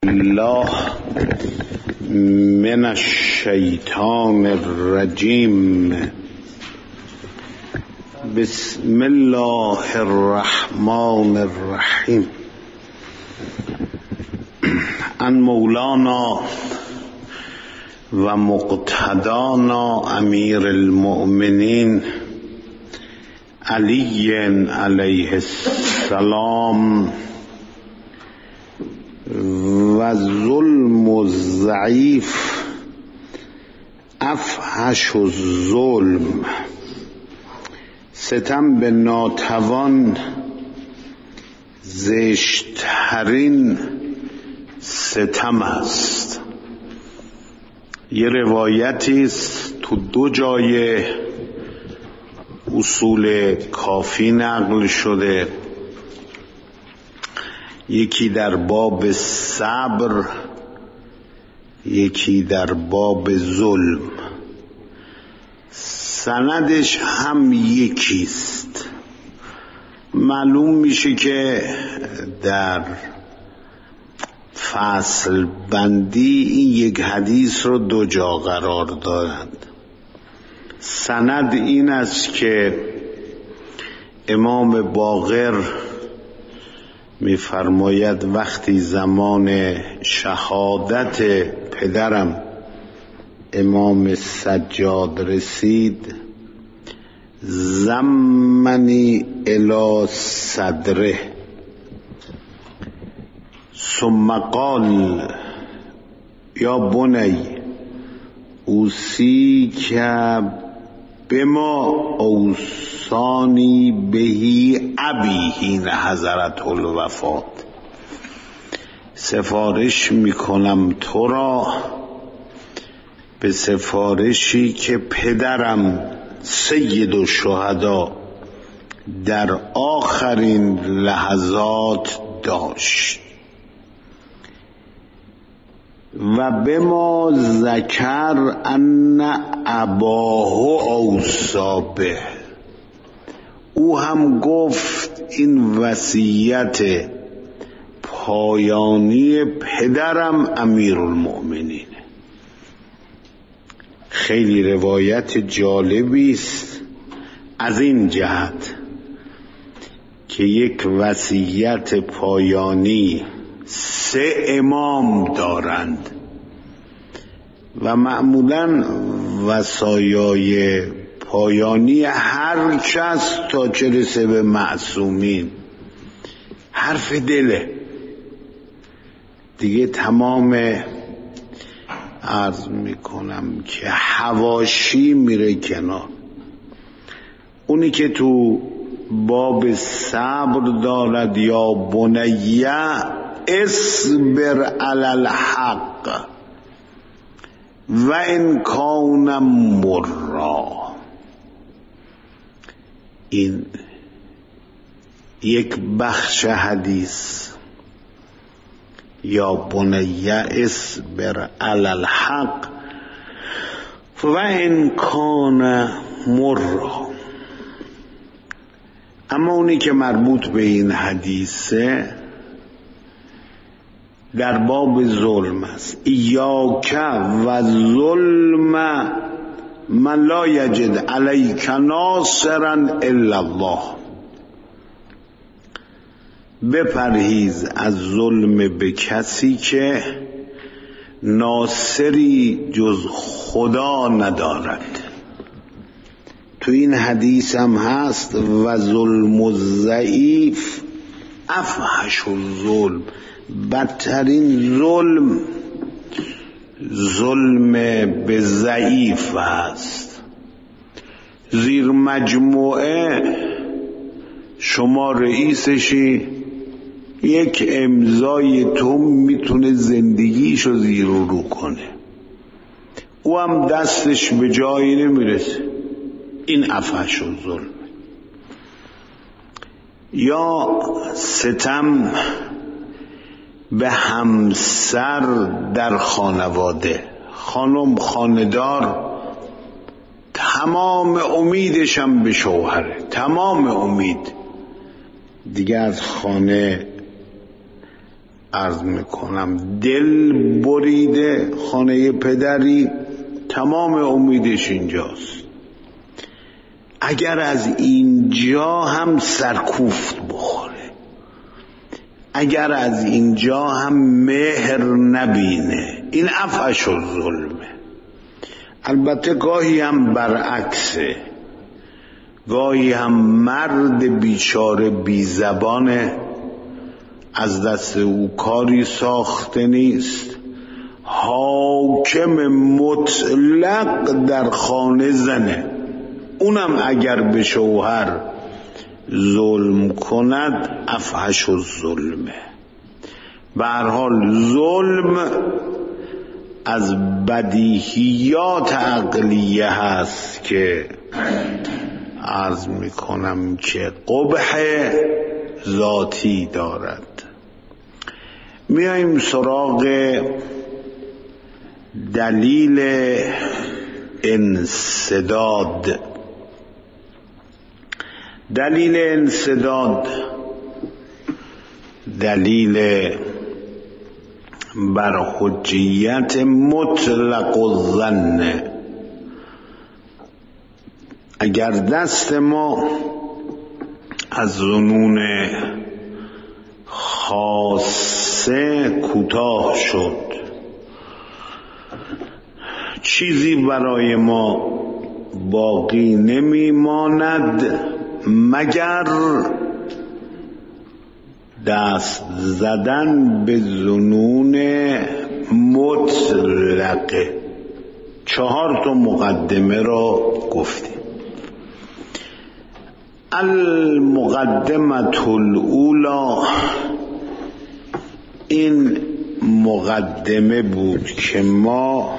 الله من الشیطان الرجیم. بسم الله الرحمن الرحیم. ان مولانا و مقتدانا امیر المؤمنین علی علیه السلام و ظلم الضعیف افحش الظلم. ستم به ناتوان زشت‌ترین ستم است. یه روایتی است تو دو جای اصول کافی نقل شده، یکی در باب صبر، یکی در باب ظلم. سندش هم یکیست. معلوم میشه که در فصل بندی این یک حدیث رو دو جا قرار دادند. سند این است که امام باقر می‌فرماید وقتی زمان شهادت پدرم امام سجاد رسید، زمنی الی صدره ثم قال یا بنی اوصیک بما اوصانی بهی ابی حین حضرت الوفات. سفارش میکنم تو را به سفارشی که پدرم سید الشهدا در آخرین لحظات داشت. و بما ذکر ان اباه اوصی به، او هم گفت این وصیت پایانی پدرم امیرالمؤمنین. خیلی روایت جالبی است از این جهت که یک وصیت پایانی 3 امام دارند و معمولاً وصایای پایانی هر کس تا چه رسه به معصومین حرف دله دیگه. تمام عرض میکنم که حواشی میره کنار. اونی که تو باب صبر دارد یا بنیه اصبر علی الحق و ان کان مرا، این یک بخش حدیث. یا بنیه اصبر علی الحق و ان کان مرا. اما اونی که مربوط به این حدیثه در باب ظلم است. ایاک و ظلم من لا یجد علیک ناصرا الا الله. بپرهیز از ظلم به کسی که ناصری جز خدا ندارد. تو این حدیث هم هست و ظلم الضعیف افحش الظلم. بدترین ظلم به ضعیف هست. زیر مجموعه شما رئیسشی، یک امضای تو میتونه زندگیشو زیر و رو کنه، او هم دستش به جایی نمیرسه. این افحش الظلم. یا ستم به همسر در خانواده. خانم خاندار تمام امیدشم به شوهره، تمام امید دیگه از خانه عرض میکنم دل بریده خانه پدری، تمام امیدش اینجاست. اگر از اینجا هم سرکوفت بخوره، اگر از اینجا هم مهر نبینه، این افحش الظلمه. البته گاهی هم برعکسه، گاهی هم مرد بیچاره بی زبانه، از دست او کاری ساخته نیست، حاکم مطلق در خانه زنه، اونم اگر به شوهر ظلم کند افحش الظلمه. به هر حال ظلم از بدیهیات عقلیه هست که عرض میکنم که قبح ذاتی دارد. میایم سراغ دلیل انسداد. دلیل انسداد دلیل بر حجیت مطلق الظن. اگر دست ما از ظنون خاصه کوتاه شد، چیزی برای ما باقی نمیماند مگر دست زدن به ظنون مطلقه. 4 مقدمه را گفتیم. المقدمة الاولی، این مقدمه بود که ما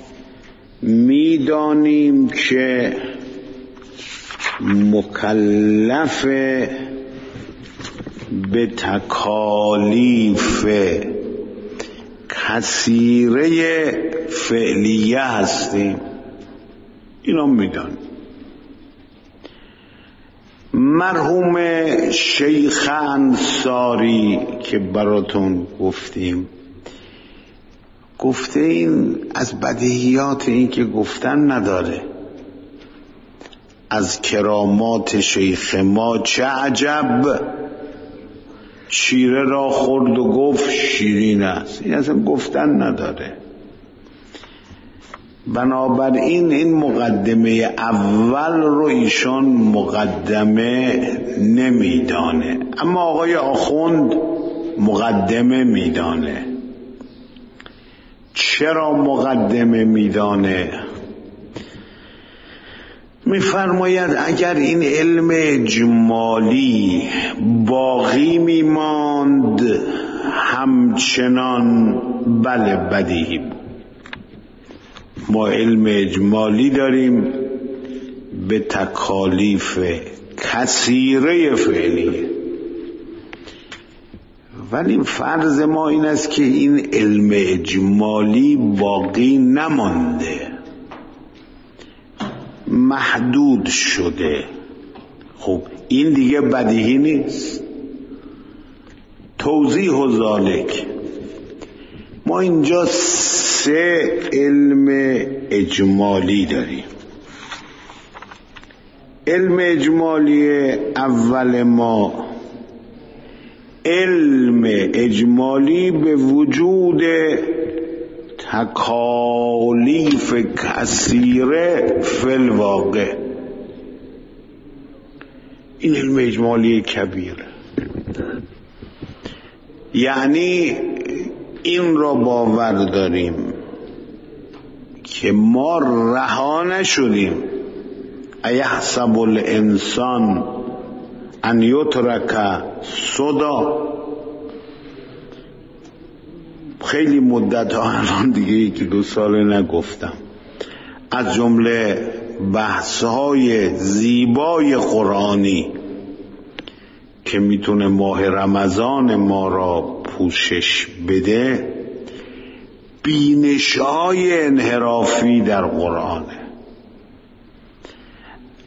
میدانیم که مکلف به تکالیف کثیره فعلیه هستیم. اینا میدانیم. مرحوم شیخ انصاری که براتون گفتیم، گفته این از بدیهیات این که گفتن نداره. از کرامات شیخ ما چه عجب، شیره را خورد و گفت شیرین است. این اصلا گفتن نداره. بنابراین این مقدمه اول رو ایشان مقدمه نمیدانه، اما آقای آخوند مقدمه میدانه. چرا مقدمه میدانه؟ میفرماید اگر این علم اجمالی باقی میماند همچنان بله بدیهی بود. ما علم اجمالی داریم به تکالیف کثیره فعلیه، ولی فرض ما این است که این علم اجمالی باقی نمانده، محدود شده. خب این دیگه بدیهی نیست. توضیح و ذالک، ما اینجا 3 علم اجمالی داریم. علم اجمالی اول ما علم اجمالی به وجود تکالیف کثیره فی الواقع. این علم اجمالی کبیره، یعنی این را باور داریم که ما رها نشدیم. ایحسب الانسان ان یترک سدی. خیلی مدت الان دیگه 1-2 سال نگفتم. از جمله بحث‌های زیبای قرآنی که میتونه ماه رمضان ما را پوشش بده، بینش‌های انحرافی در قرآنه،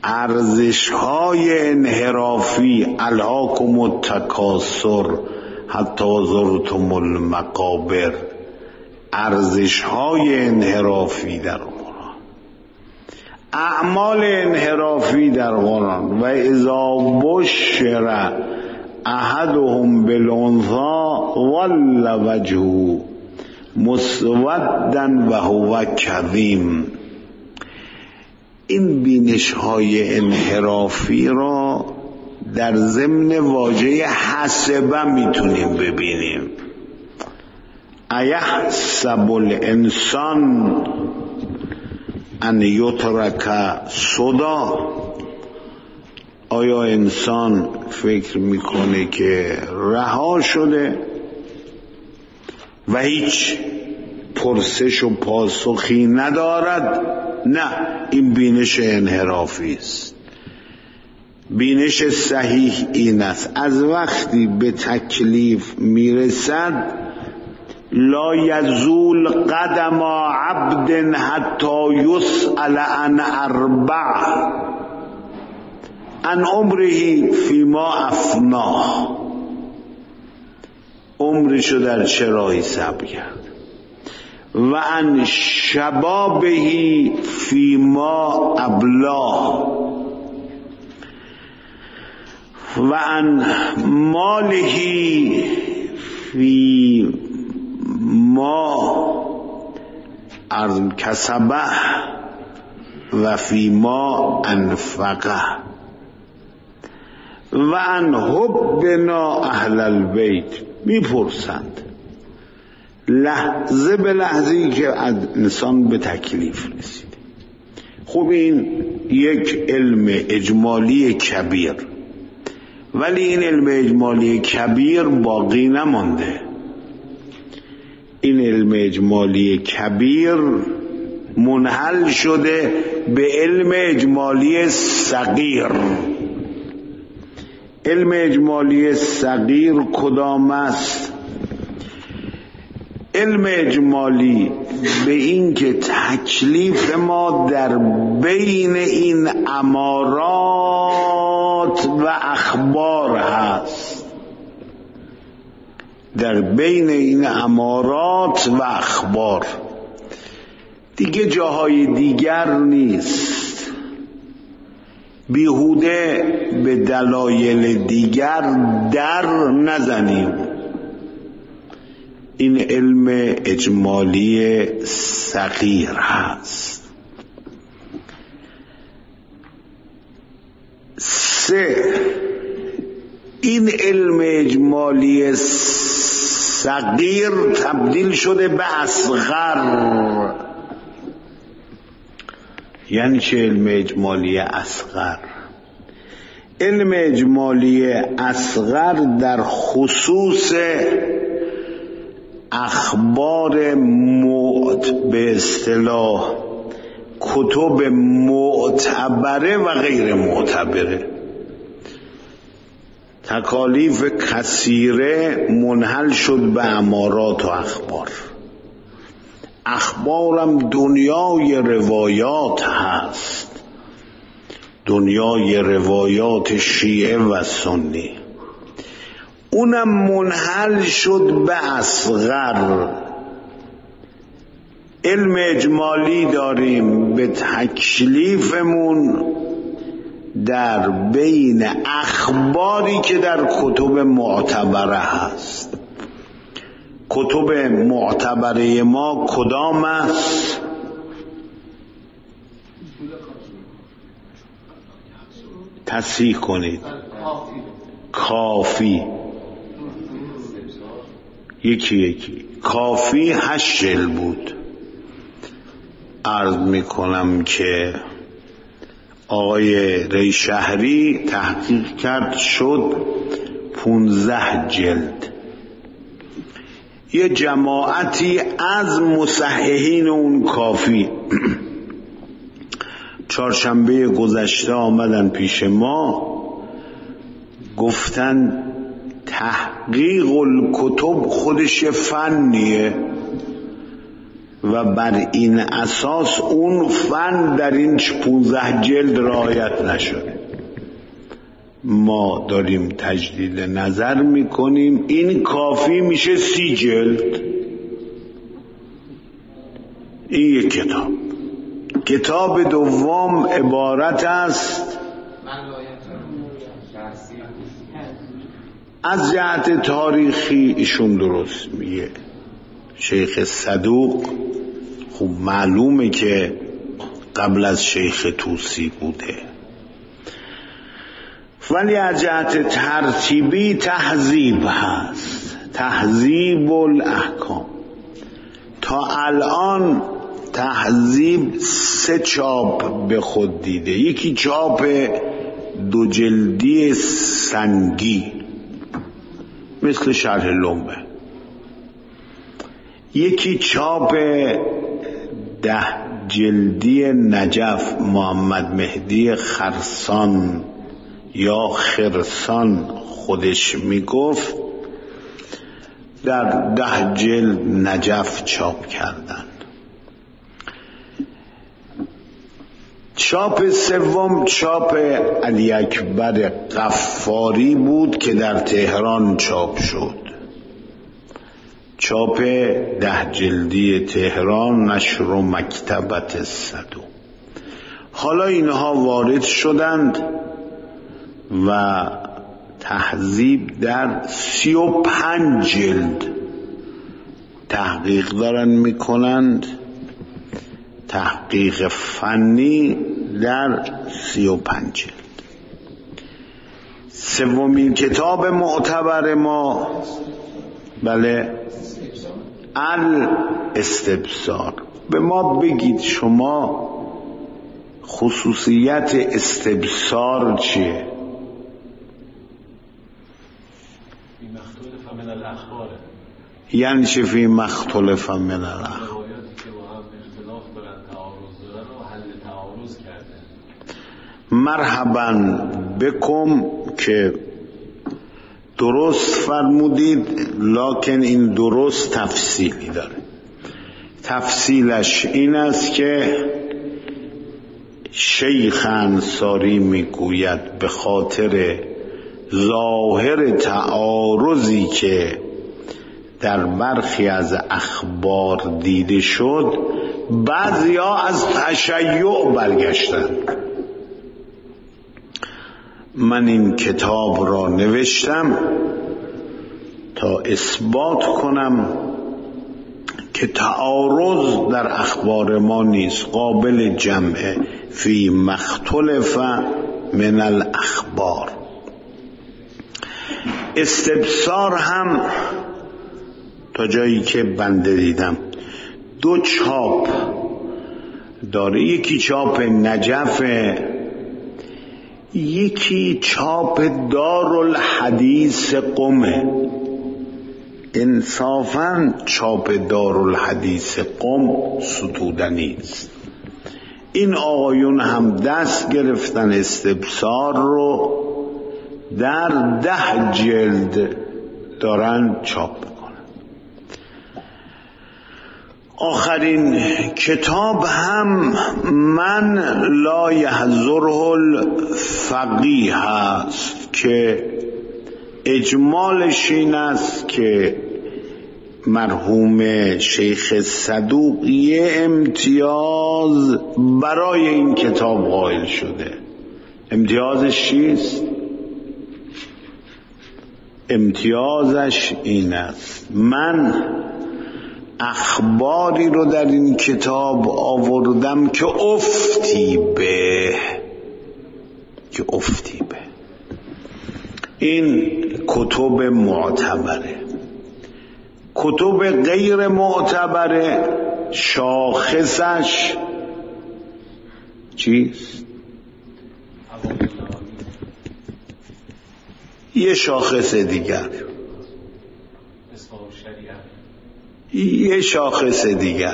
ارزش‌های انحرافی، الهاکم التکاثر، حتی زرتم المقابر، ارزش های انحرافی در قرآن، اعمال انحرافی در قرآن. و اذا بشر احدهم بالانثی ظل وجهه مسودا وهو کظیم. این بینش های انحرافی را در ضمن واژه حسبه میتونیم ببینیم. ایحسب الانسان ان یترک سدی، آیا انسان فکر میکنه که رها شده و هیچ پرسش و پاسخی ندارد؟ نه، این بینش انحرافی است. بینش صحیح این است از وقتی به تکلیف میرسد لا یزول قدم عبد حتی یسأل عن اربع، عن عمره فیما افناه، عمرشو در چه راهی صرف کرد، و عن شبابه فیما ابلاه، و عن ماله فی ما کسبه و فی ما انفقه، و عن حبنا اهل البیت. میپرسند لحظه به لحظه‌ای که از انسان به تکلیف رسید. خب این یک علم اجمالی کبیر، ولی این علم اجمالی کبیر باقی نمانده. این علم اجمالی کبیر منحل شده به علم اجمالی صغیر. علم اجمالی صغیر کدام است؟ علم اجمالی به این که تکلیف ما در بین این امارات و اخبار هست، در بین این امارات و اخبار، دیگه جاهای دیگر نیست. بیهوده به دلایل دیگر در نزنیم. این علم اجمالی صغیر هست. 3. این علم اجمالی صغیر تبدیل شده به اصغر. یعنی چه علم اجمالی اصغر؟ علم اجمالی اصغر در خصوص اخبار به اصطلاح کتب معتبره و غیر معتبره. تکالیف کثیره منحل شد به امارات و اخبار. اخبارم دنیای روایات هست، دنیای روایات شیعه و سنی، اونم منحل شد به اصغر. علم اجمالی داریم به تکلیفمون در بین اخباری که در کتب معتبره هست. کتب معتبره ما کدام است؟ تصحیح کنید. کافی. یکی کافی 8 جلد بود. عرض میکنم که آقای ریشهری تحقیق کرد شد 15 جلد. یه جماعتی از مصححین اون کافی چهارشنبه گذشته آمدن پیش ما، گفتن تحقیق الکتب خودش فنیه و بر این اساس اون فن در این 15 جلد رعایت نشده. ما داریم تجدید نظر میکنیم، این کافی میشه 30 جلد. این یک کتاب. کتاب دوم عبارت است از جهت تاریخی ایشون درست میگه. شیخ صدوق خوب معلومه که قبل از شیخ طوسی بوده، ولی از جهت ترتیبی تهذیب هست، تهذیب الاحکام. تا الان تهذیب 3 چاپ به خود دیده. یکی چاپ 2 جلدی سنگی مثل شرح لمبه، یکی چاپ 10 جلدی نجف محمد مهدی خرسان یا خرسان خودش میگفت، در 10 جلد نجف چاپ کردند. چاپ سوم چاپ علی اکبر غفاری بود که در تهران چاپ شد. چاپ 10 جلدی تهران، نشر و مکتبت صدوق. حالا اینها وارد شدند و تهذیب در 35 جلد تحقیق دارن میکنند، تحقیق فنی در 35 جلد. سومین کتاب معتبر ما بله الاستبصار. به ما بگید شما خصوصیت استبصار چیه؟ یعنی چه فی مختلف من الاخبار؟ مرحبا بکم که درست فرمودید، لکن این درست تفصیلی داره. تفصیلش این است که شیخ انصاری میگوید به خاطر ظاهر تعارضی که در برخی از اخبار دیده شد، بعضیا از تشیع برگشتند. من این کتاب را نوشتم تا اثبات کنم که تعارض در اخبار ما نیست، قابل جمع فی مختلف من الاخبار. استبصار هم تا جایی که بنده دیدم 2 چاپ داره، یکی چاپ نجف، یکی چاپ دارالحدیث قم. انصافاً چاپ دارالحدیث قم ستودنی است. این آقایون هم دست گرفتن استبصار رو در 10 جلد دارن چاپ میکنن. آخرین کتاب هم من لا یحضره الفقیه است که اجمالش این است که مرحوم شیخ صدوق یه امتیاز برای این کتاب قائل شده. امتیازش چیست؟ امتیازش این است من اخباری رو در این کتاب آوردم که افتی به این کتب معتبره. کتب غیر معتبره شاخصش چیست؟ یه شاخص دیگر، یه شاخص دیگر.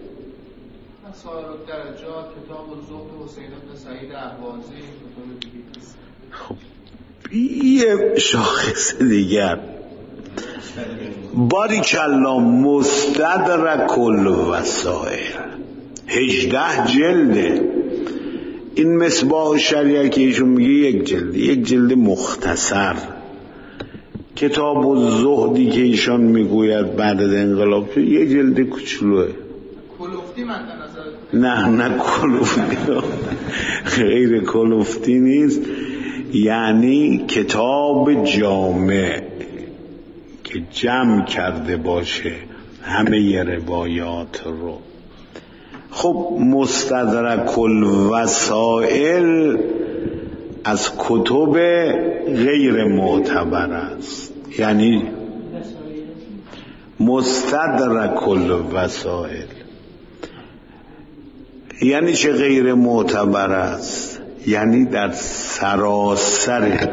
خب یه شاخص دیگر. باریکالله مستدرک الوسائل 18 جلده. این مصباح شریعه که ایشون میگه یک جلد مختصر. کتاب الزهدی که ایشان میگوید بعد از انقلاب شد یک جلد کوچولوئه. کلوفتی من نه کلوفتی غیر کلوفتی نیست، یعنی کتاب جامع که جمع کرده باشه همه روایات رو. خب مستدرک الوسائل از کتب غیر معتبر است، یعنی مستدرک الوسائل یعنی چه غیر معتبر است؟ یعنی در سراسر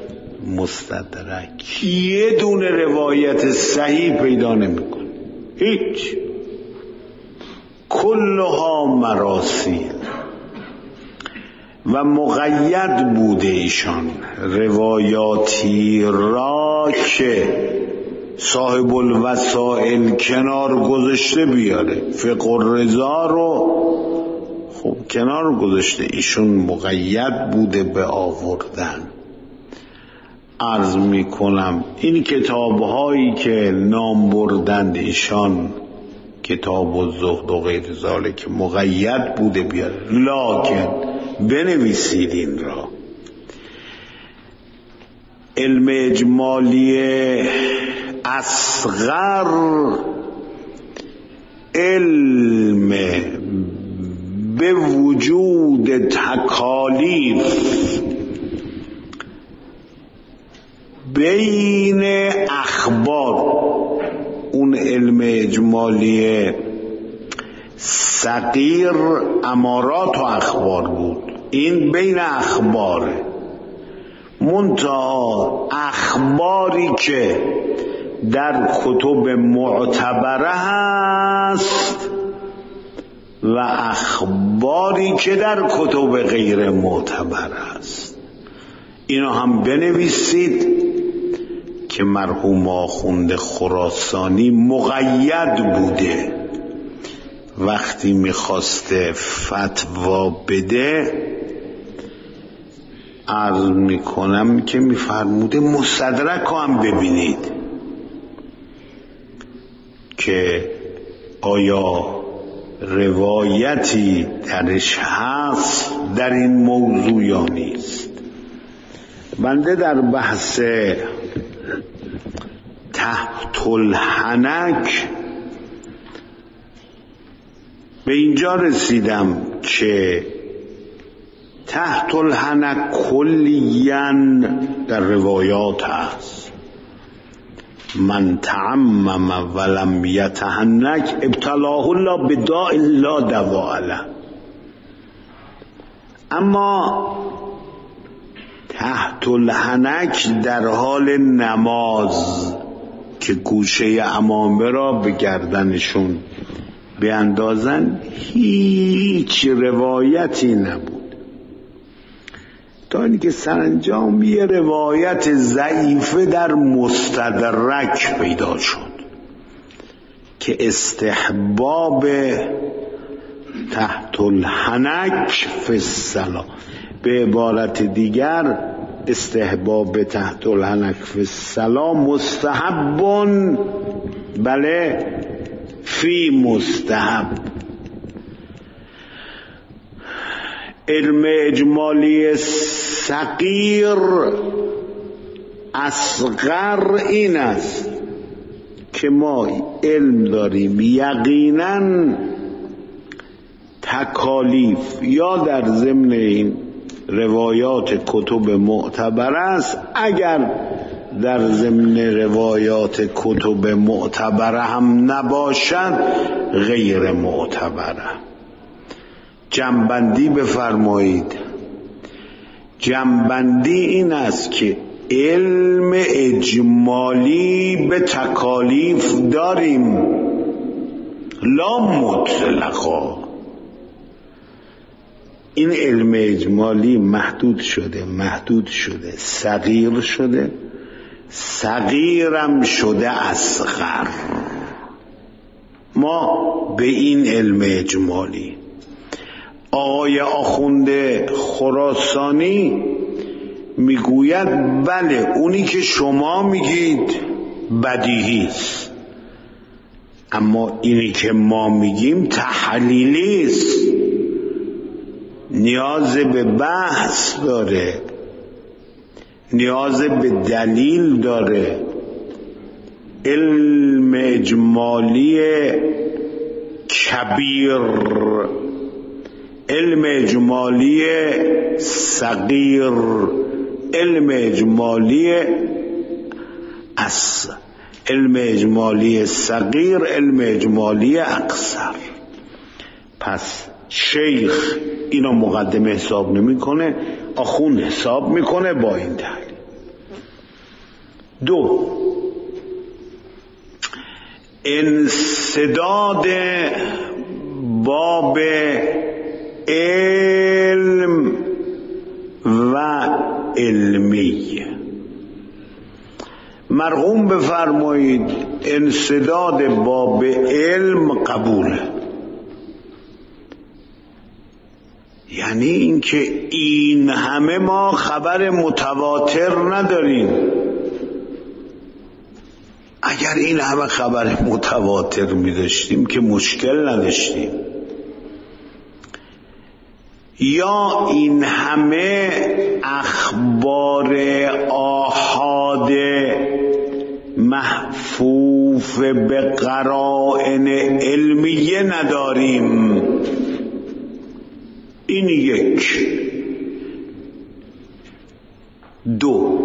مستدرک یه دونه روایت صحیح پیدا نمی‌کنه، هیچ، کلها مراسیل. و مقید بوده ایشان روایاتی را که صاحب الوسائل کنار گذاشته بیاره. فقه الرضا رو خب کنار گذاشته، ایشون مقید بوده به آوردن. عرض میکنم این کتاب هایی که نام بردند ایشان، کتاب الزهد و غیر ذالک، مقید بوده بیاره. لکن بنویسید این را. علم اجمالی اصغر علم به وجود تکالیف بین اخبار، اون علم اجمالی صغیر امارات و اخبار بود، این بین اخباره. منتها اخباری که در کتب معتبره هست و اخباری که در کتب غیر معتبر است، اینا هم بنویسید که مرحوم آخوند خراسانی مقید بوده. وقتی میخواسته فتوا بده عرض میکنم که میفرموده مستدرک هم ببینید که آیا روایتی درش هست در این موضوع یا نیست. بنده در بحث تحت الحنک به اینجا رسیدم که تحت الحنک کلیاً در روایات هست. من تعمم ولم یتحنک ابتلاه الله بداء لا دواء له. اما تحت الحنک در حال نماز که گوشه امامه را به گردنشون بیاندازن هیچ روایتی نبود، تا اینکه سرانجام یه روایت ضعیفه در مستدرک پیدا شد که استحباب تحت الحنک فی الصلاة، به عبارت دیگر استحباب تحت الحنک فی الصلاة مستحبون، بله فی مستحب. علم اجمالی صغیر اصغر این است که ما علم داریم یقینا تکالیف یا در ضمن این روایات کتب معتبر است، اگر در ضمن روایات کتب معتبر هم نباشد غیر معتبره. جمع‌بندی بفرمایید. جمع‌بندی این است که علم اجمالی به تکالیف داریم لا مطلقا. این علم اجمالی محدود شده، صغیر شده، صغیرم شده اصغر. ما به این علم اجمالی آقای آخوند خراسانی میگوید بله اونی که شما میگید بدیهی است، اما اینی که ما میگیم تحلیلی است، نیاز به بحث داره، نیاز به دلیل داره. علم اجمالی کبیر، علم اجمالی صغیر، علم اجمالی علم اجمالی صغیر، علم اجمالی اکثر. پس شیخ اینو مقدمه حساب نمیکنه، آخوند حساب میکنه با این تحلیل. 2 انسداد باب علم و علمی. مرحوم بفرمایید انسداد باب علم قبوله، یعنی اینکه این همه ما خبر متواتر نداریم. اگر این همه خبر متواتر می داشتیم که مشکل نداشتیم، یا این همه اخبار آحاد محفوف به قرائن علمیه نداریم. این 1. 2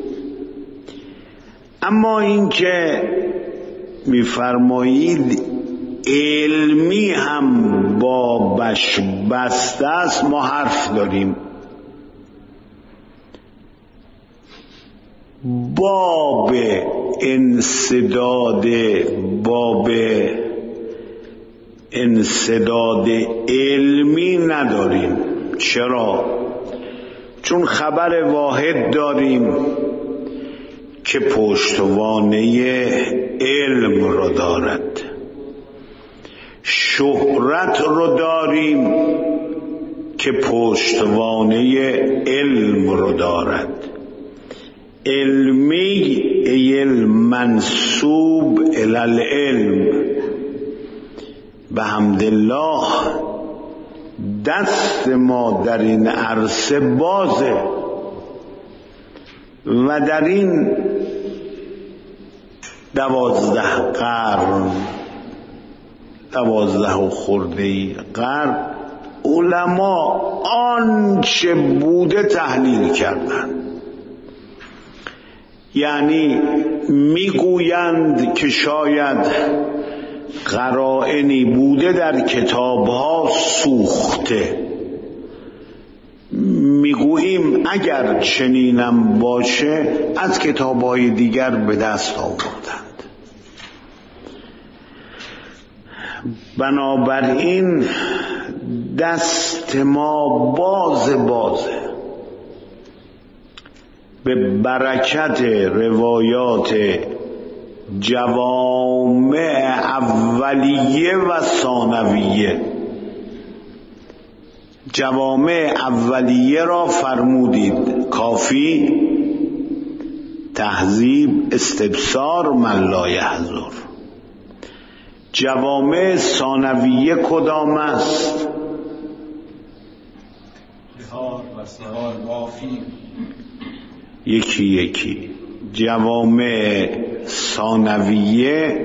اما این که میفرمایید علمی هم بابش بسته است، ما حرف داریم. باب انسداد علمی نداریم. چرا؟ چون خبر واحد داریم که پشتوانه علم رو دارد، شهرت رو داریم که پشتوانه علم رو دارد. علمی علم منسوب الی العلم. به حمدالله دست ما در این عرصه بازه و در این 12 قرن 12 و خرده‌ای قرن علما آنچه بوده تحلیل کردند. یعنی میگویند که شاید قرائنی بوده در کتابها سوخته، میگوییم اگر چنینم باشه از کتابهای دیگر به دست آوردند. بنابراین دست ما بازه به برکت روایات جوامع اولیه و ثانویه. جوامع اولیه را فرمودید: کافی، تهذیب، استبصار، من لا یحضر. جوامع ثانویه کدام است؟ یکی جوامع ثانویه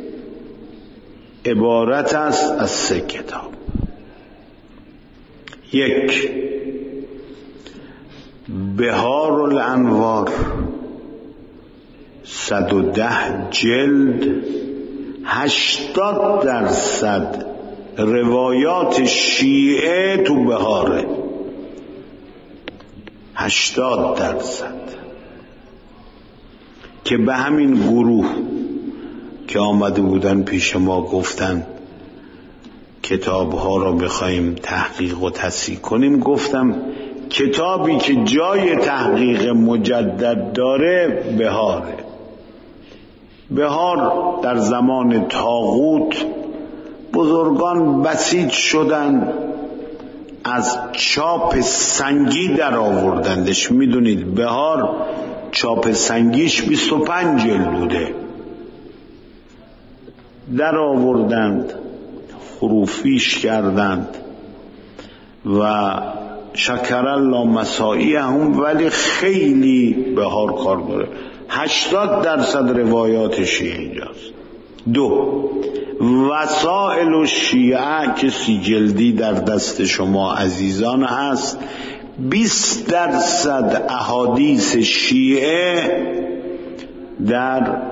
عبارت است از 3 کتاب. 1 بهار الانوار 110 جلد، 80% روایات شیعه تو بهاره. 80% که به همین گروه که آمده بودن پیش ما گفتن کتابها را بخوایم تحقیق و تصحیح کنیم، گفتم کتابی که جای تحقیق مجدد داره بهاره. بهار در زمان طاغوت بزرگان بسیج شدن، از چاپ سنگی در آوردندش. میدونید بهار چاپ سنگیش 25 جلد بوده، در آوردند، حروفیش کردند و شکر الله مساعی هم، ولی خیلی بهار کار داره. 80% روایات شیعه اینجاست. 2 وسائل الشیعه که 30 جلدی در دست شما عزیزان هست، 20% احادیث شیعه در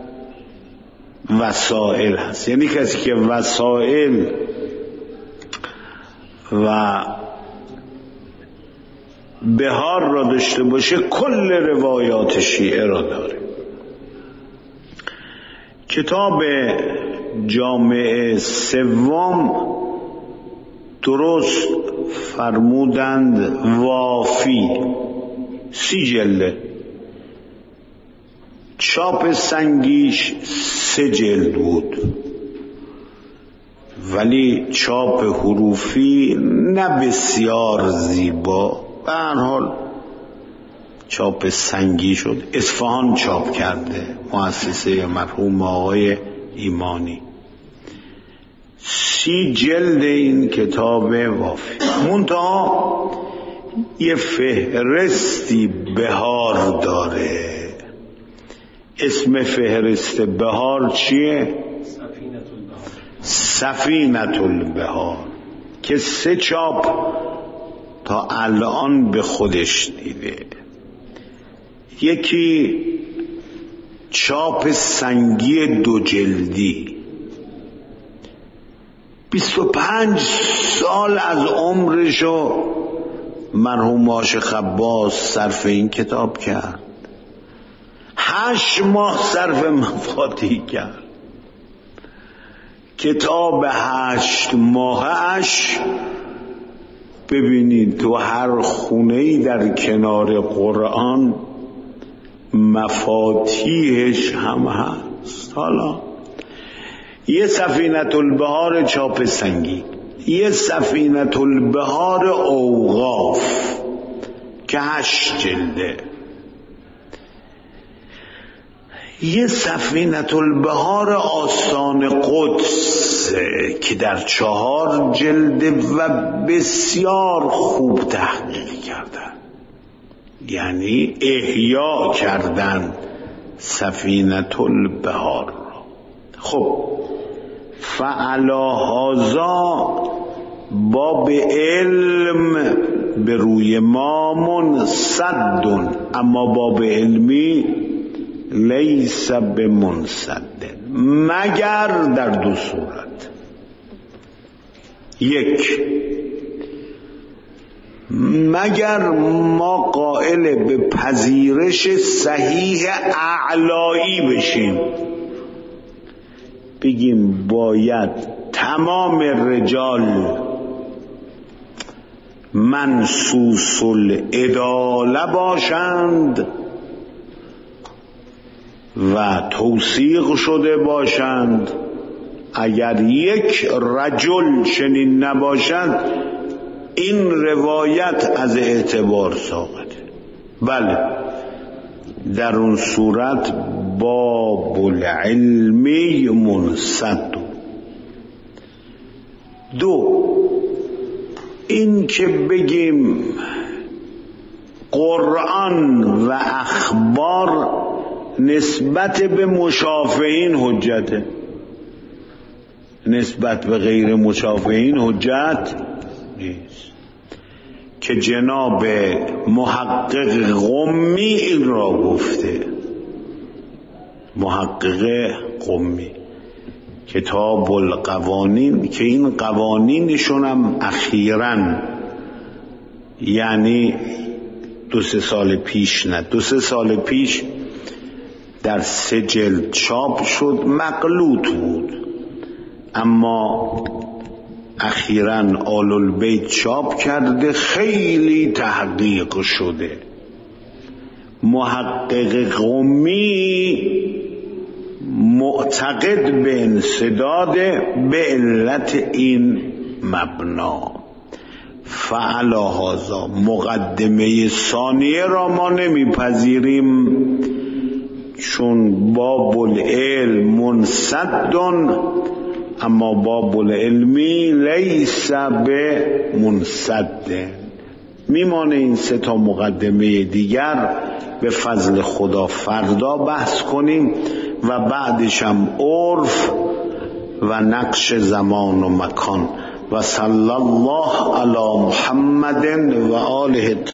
وسائل هست. یعنی کسی که وسائل و بهار را داشته باشه کل روایات شیعه را داره. کتاب جامع سوم درست فرمودند وافی 30 جلده، چاپ سنگیش 3 جلد بود، ولی چاپ حروفی نه بسیار زیبا، به هر حال چاپ سنگی شد. اصفهان چاپ کرده، مؤسسه مرحوم آقای ایمانی. 30 جلد این کتاب وافی. منتها یه فهرستی بهار داره. اسم فهرست بهار چیه؟ سفینة البهار، که 3 چاپ تا الان به خودش دیده. یکی چاپ سنگی 2 جلدی، 25 سال از عمرشو مرحوم عاشق عباس صرف این کتاب کرد، 8 ماه صرف مفاتیح کرد. کتاب 8 ماهش ببینید تو هر خونه‌ای در کنار قرآن مفاتیحش هم هست. حالا یه سفینة البهار چاپ سنگی، یه سفینة البهار اوقاف که 8 جلده، یه سفینة البهار آستان قدس که در 4 جلده و بسیار خوب تحقیق کردن، یعنی احیا کردن سفینة البهار را. خب فعلا هذا باب علم به روی ما منسد، اما باب علمی لیس بمنسد، مگر در 2 صورت. 1 مگر ما قائل به پذیرش صحیح اعلایی بشیم، بگیم باید تمام رجال منصوص العداله باشند و توثیق شده باشند، اگر 1 رجل چنین نباشند این روایت از اعتبار ساقطه. بله، در اون صورت باب العلمی منسد. 2 این که بگیم قرآن و اخبار نسبت به مشافعین حجته، نسبت به غیر مشافعین حجت نیست، که جناب محقق قمی این را گفته. محقق قمی کتاب القوانین، که این قوانینشون هم اخیراً، یعنی 2-3 سال پیش، نه 2-3 سال پیش در 3 جلد چاپ شد، مغلوط بود، اما اخیراً آل البیت چاپ کرده، خیلی تحقیق شده. محقق قمی معتقد به انسداد به علت این مبنا، فعلا هذا مقدمه ثانیه را ما نمیپذیریم، چون باب العلم منسد، اما باب العلمی لیس به منسد. میمانه این 3 تا مقدمه دیگر به فضل خدا فردا بحث کنیم و بعدش هم عرف و نقش زمان و مکان. و صلی الله علی محمد و آله